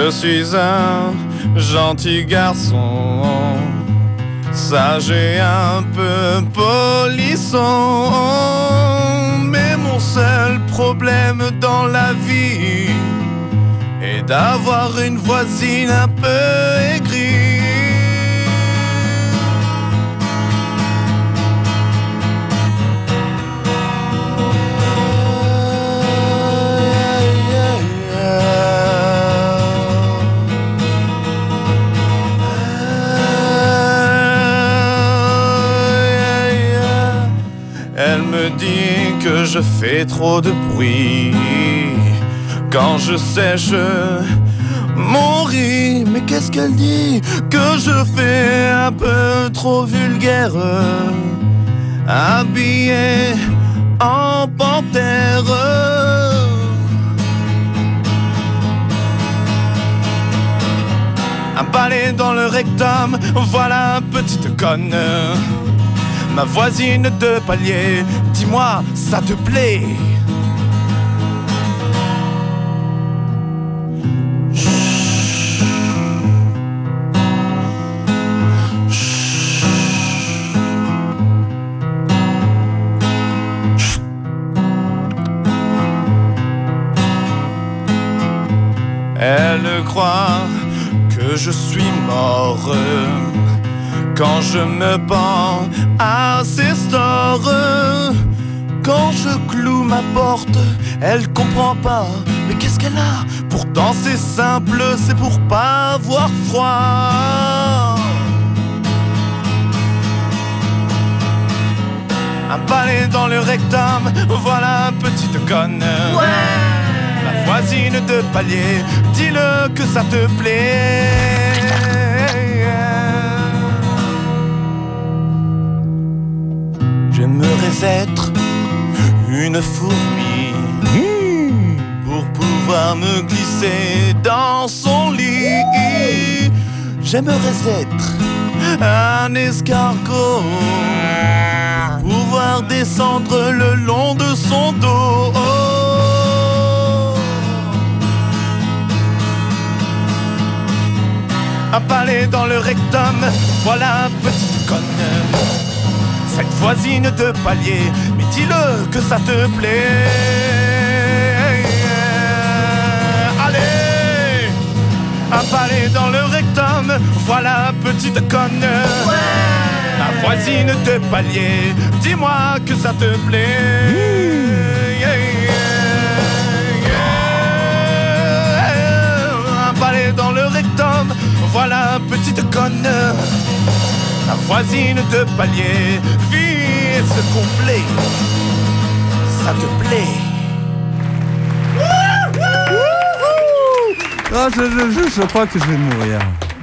Je suis un gentil garçon, sage et un peu polisson. Mais mon seul problème dans la vie est d'avoir une voisine un peu aigrie. Elle me dit que je fais trop de bruit quand je sèche mon riz. Mais qu'est-ce qu'elle dit? Que je fais un peu trop vulgaire, habillé en panthère. Un balai dans le rectum, voilà petite conne. Ma voisine de palier, dis-moi, ça te plaît? Elle croit que je suis mort quand je me pends à ses stores. Quand je cloue ma porte, elle comprend pas. Mais qu'est-ce qu'elle a? Pourtant c'est simple, c'est pour pas avoir froid. Un balai dans le rectum, voilà petite conne. Ouais. Ma voisine de palier, dis-le que ça te plaît. J'aimerais être une fourmi pour pouvoir me glisser dans son lit. J'aimerais être un escargot pour pouvoir descendre le long de son dos. Un balai dans le rectum, voilà petite conne. Cette voisine de palier, mais dis-le que ça te plaît. Allez, un balai dans le rectum, voilà petite conne. Ouais. Ma voisine de palier, dis-moi que ça te plaît. Un balai dans le rectum, voilà petite conne. La voisine de palier vit ce complet. Ça te plaît? Je crois que je vais mourir.